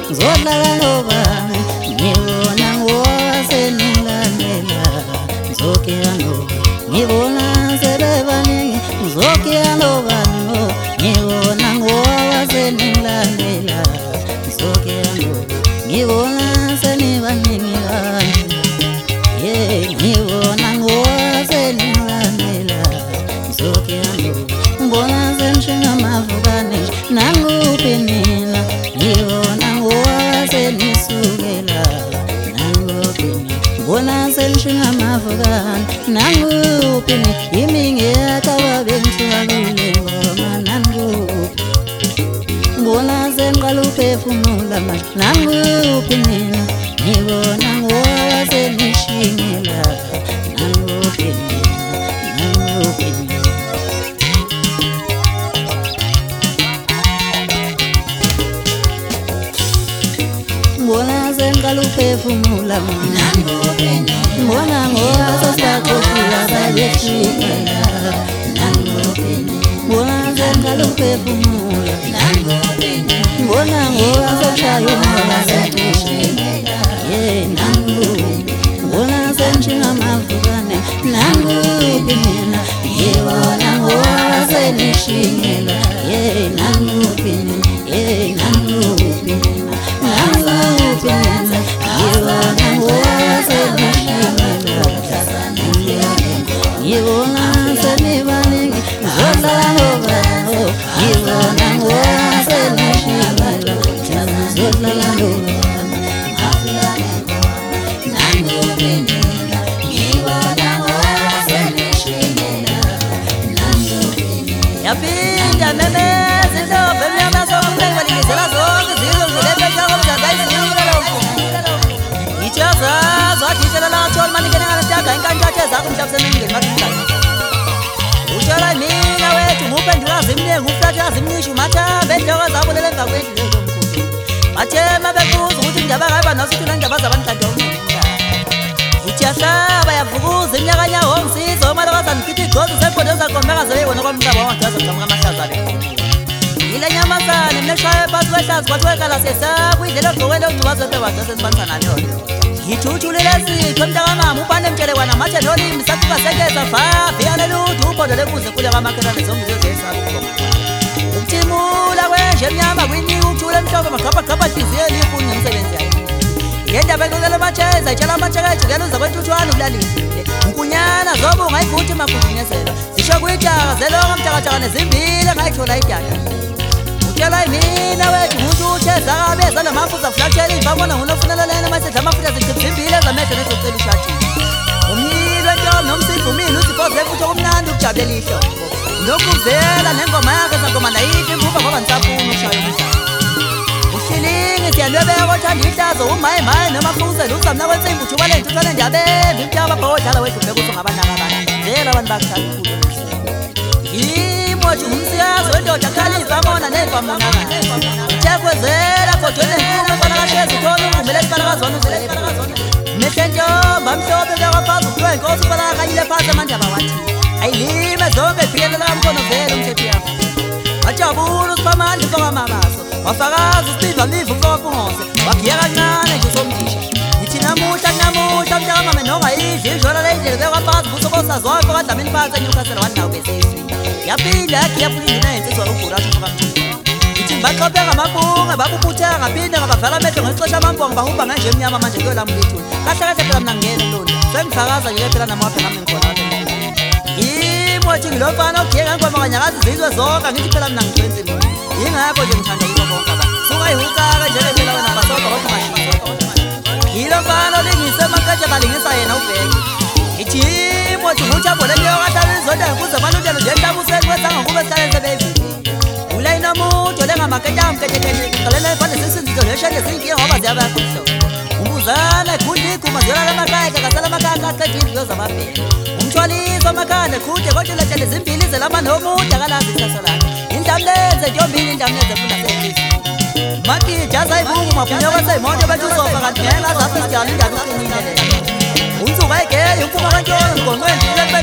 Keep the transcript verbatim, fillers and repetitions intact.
ngizodlala nobani ngibona ngowasengilandela ngizokhiya nobani ngibona sebebaningi ngizokhiya nobani ngibona ngowasengilandela ngizokhiya nobani ngibona senibaningi kanje yeah ngibona ngowasengilandela ngizokhiya nobani ngibona senishinga amavukane nanguphi nina ngibona ngowasenisukela nanguphi nina ngibona senishinga amavukane nanguphi nina yimi ngiyakaba bengishwalule ngoma nanguphi ngibona seniqala uphefumula manje nanguphi nina ngibona ngowasenishingela nanguphi nina nanguphi nina ngibona seniqala uphefumula ngibona ngowasosakhohula bayeshingela ngibona seniqala uphefumula ngibona ngowasoshaya umoya bayeshingela yeah nanguphi ngibona senishinga amavukane nanguphi nina ngibona ngowasenishingela yeah nanguphi nina yeah nanguphi nina nanguphi nina ngibona ngowasenishingela ngibona senibaningi ngizodlala nobani ngibona ngowasenishingela ngizodlala nobani yapinda memezi indlovu emnyama sokulenga lingizela zonke izizwe ngilebeka komzaka izizwe ngithi yazazi wathishela lathola manikene ngalesiyaga inkantshathe zakho mhlabiseni imingeni makumhlanga utshela mina wethu nguphendulazi imningi uflathazi imnisho umathambe enhloko zabo lele emva kwendlu lezomkhulu bathema bekuza ukuthi indaba ngaba nasithi nendaba zabantu kanti omnumda uthi yahlaba yavukuza iminyakanya womsizo omalokazana ngithi igcozi seqondo ezakombeka zebeyibona kwamhlaba wangajaza mncamo kamahlazane ile nyamazane mneshaya phansi kwehlazi kwathi wekala sesakho indlela ogqokele ongcubazi wepebado sesibanisana nayo ngithuthulile sikho emntakamama ubane emtshelekwana mathe nolimi safuka sekeza vaviyane lutho ubhondo lembuzi enkulu yakamakhelwane zombili eziyesakho ukuthimula kwenje emnyama kwinika ukuthula emhlophe magabhagabha hliziyeni ifuni ngemisebenzi yayo ngendaba eqoqela amacheza itshela amacheka ejikela uza kwentuthwane ukulalile unkunyana zobe ungayivuthi magudunyezela zisho kuyitaka zelonga mtakataka nezimbili engayithola idada utshela imina wethu umuntu utheza kabeza namafutha kuflathela iy'mbabona ngunofunelelene masedla amafutha zizimbili ezamehlo nezocela ishati umyilo entombi nomsifu umile uziphoze futhi okumnandi ukujabulela ihlobo nokuvela nengoma yakhe sangoma nayithi imvuba ngoba nisafuna ushaya umhlaba uhilingi siyalwebeka othanda ihlazo umayimayi noma fuzela uzamna kwensimbi ujuba ley'ntuthwane ndiyabembi imtyaba bhaodlala wedlu ubheka uthi ungabanaka abantu vela abantu bakuhlala ukhulu yimothi ngumsiyazi wendoda khalisa mona ney'famunaka uthekwezela kodweni enkulu efanakasheza uthole ungumele esifanakazona uzelele mehle ntomba mhlophe bekaphansi kuthiwa inkosi ufanakakanyile phansi amandaba wathi ayilime zonke iphikelela kamkhono vele umthetho yakho wajabula usiphamandla umfokamabaso wafakaza usiva miva umfokapungose wagiya kancane nje somdisha ngithi namuhla namuhla mntakamame nongayidli idlola leyindlela bekaphansi busokosazwayo fokadlamini phansi enyukasela wanawo beseswi yaphinda yakhiyapulindina yensizwa ugurathi umfokamthini ngithi ngibaxophe ngamabunga babubutheka ngaphinde ngabavala amehlo ngexesha amambongo bahumba ngenje emnyama manje kuyolamulithuni kahle kahle phela mna ngingena lona sengifakaza nje phela namaphe ngami ngikhona imothi ngilofana ogiyeka ngoma kanyakazi izizwe zonke ngithi phela mna ngigwenzini yingakho nje ngithanda yibo bonke abantu suka ihukaka njeke phela wena basoka kodwa mashini yilo mfana olingise emaketshe balingisa yena ubheke ngithi imothi nguthabole ngiyokahlala izonda ngikuze balundelo nje entabuseni kwesanga kube esihlale sebevile ulayina muntu olengamaketshe amketshekeqalela efane sisinzizo leshende zinkiye ngoba ziyabakho mhlobo umbuzana ekhunda iguma ziyolala amakhaya kakasala amakhaya kaqeda izwiyo zamabhele umthwaliso amakhanda eqhude kodwa letshele zimbili zelama nomude akalazi ikusasa lakhe indamlenze ntombini indamlenze funa seyilisi makija zayibuku mafunyoko seyimoto bethu uzofa kanti ngeke azaphi isijalo indaba uqinile leyo unsuka egeyi umpuma kantshona ngonqweni